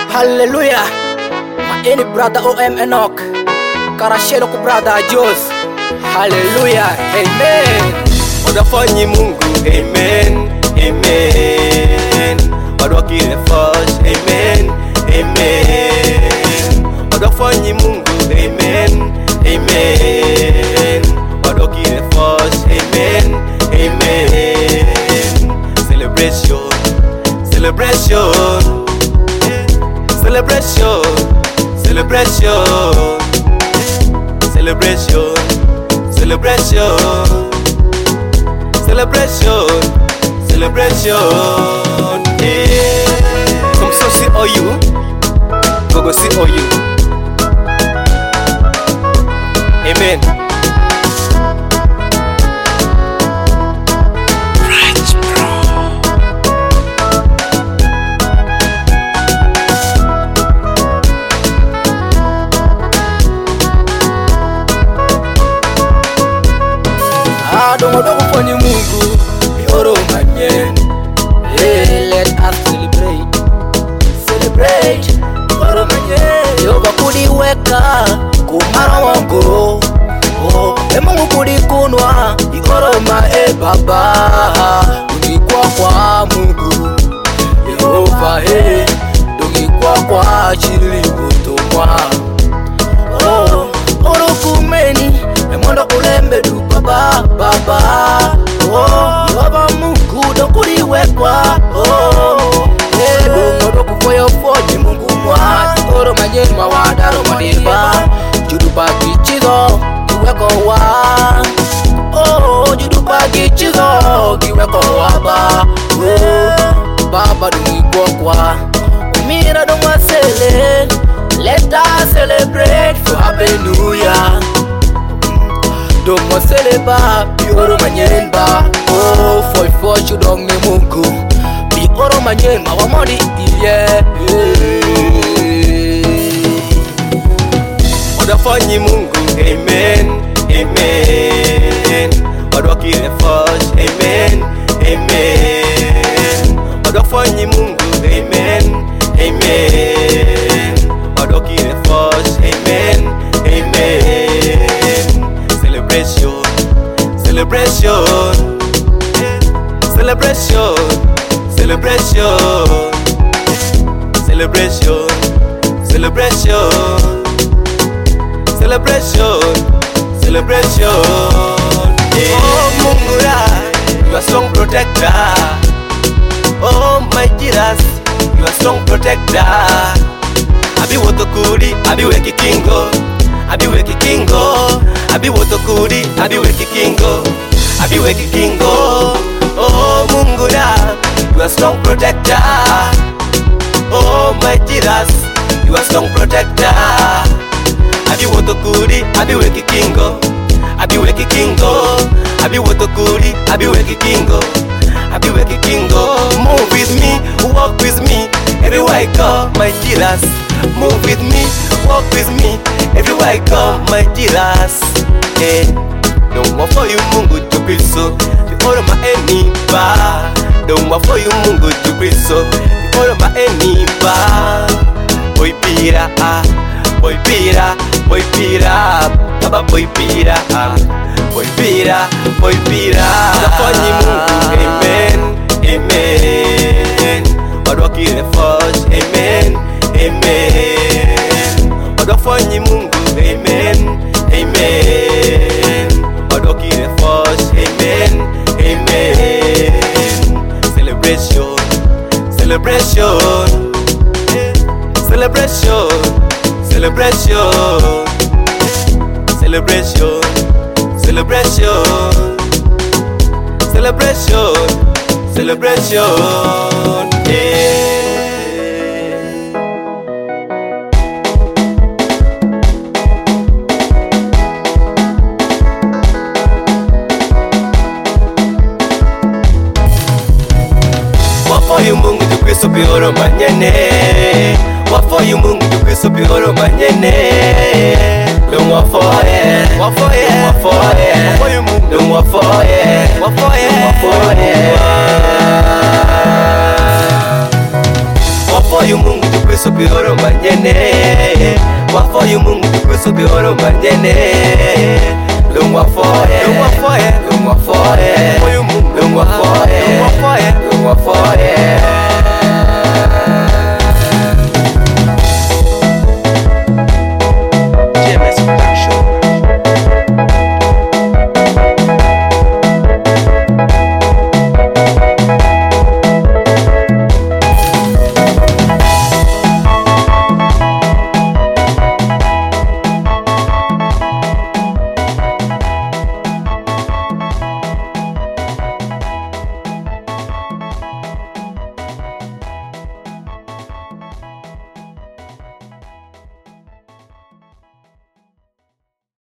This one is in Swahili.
Hallelujah. My any brother OM Enoch, Karashelo ku brother Jos. Hallelujah. Amen. Unafanyi Mungu. Amen. Amen. Wadwakile first. Amen. Amen. Unafanyi Mungu. Amen. Amen. Wadwakile first. Amen. Amen. Celebration. Celebration. Celebration. Celebration. Celebration. Celebration. Celebration. Celebration. Yeah. Come so see all you. Go see all you. Amen. Dogo kwenye Mungu yoro manyen. Let us celebrate. Celebrate yoro manyen. Yoba kudiweka kumara wangu. Mungu kudikunwa yoro mae baba. Ungikwa kwa Mungu Yehova dungikwa kwa chili kutumwa. Orokumeni emondo ulembe du baba baba. Yehova Mungu dokuliwekwa. Dongo kufoyo foji Mungu mwa. Oro manyeni mawadaro madiba. Judupa kichizo kiweko wa. Judupa kichizo kiweko wa ba. Baba dungikwa kwa. Umira dongwa sele. Let us celebrate for hallelujah. Domo seleba bioro manyenba. For chudong ni Mungu bioro manyenba wamodi iye. Unafanyi Mungu. Amen. Amen. Wadwakile first. Amen. Amen. Unafanyi Mungu. Amen. Amen. Wadwakile first. Amen. Amen. Celebration. Celebration. Celebration. Celebration. Celebration. Celebration. Celebration. Celebration. Oh Mungura, you are strong protector. Oh my Jesus, you are strong protector. Abi wotokuri, abi weki kingo. Abi weki kingo. Abi wotokuri, abi weki kingo. Abi weki kingo. Oh Mungura, you are strong protector. Oh my Jesus, you are strong protector. Abi wotokuri, abi weki kingo. Abi weki kingo. Abi wotokuri, abi weki kingo. Abi weki kingo. Move with me, walk with me, everywhere I go, my Jesus. Move with me, walk with me, everywhere I go, my Jesus. Don't want for you Mungu to be so. The order my enemy bar. Don't want for you Mungu to be so. The order my enemy bar. Boy pira, boy pira, boy pira, baba boy pira, boy pira, boy pira. Unafanyi Mungu. Amen. Amen. Wadwakile first. Amen. Amen. Wadwafanyi Mungu. Amen. Amen. Wadwakile first. Amen. Amen. Celebration. Celebration. Celebration. Celebration. Celebration. Celebration. Celebration. Celebration. Yeah. Wafoyu Mungu tukristo bioro manyene. Wafoyu Mungu tukristo bioro manyene. Don't wafoye, wafoye, wafoye. Wafoyu Mungu. Don't wafoye, wafoye, wafoye. Wafoyu Mungu. tukweso bioro manyene. Wafoyu Mungu tukweso bioro manyene. Don't wafoye, don't wafoye, don't wafoye. Wafoyu Mungu, don't wafoye, don't wafoye, don't wafoye.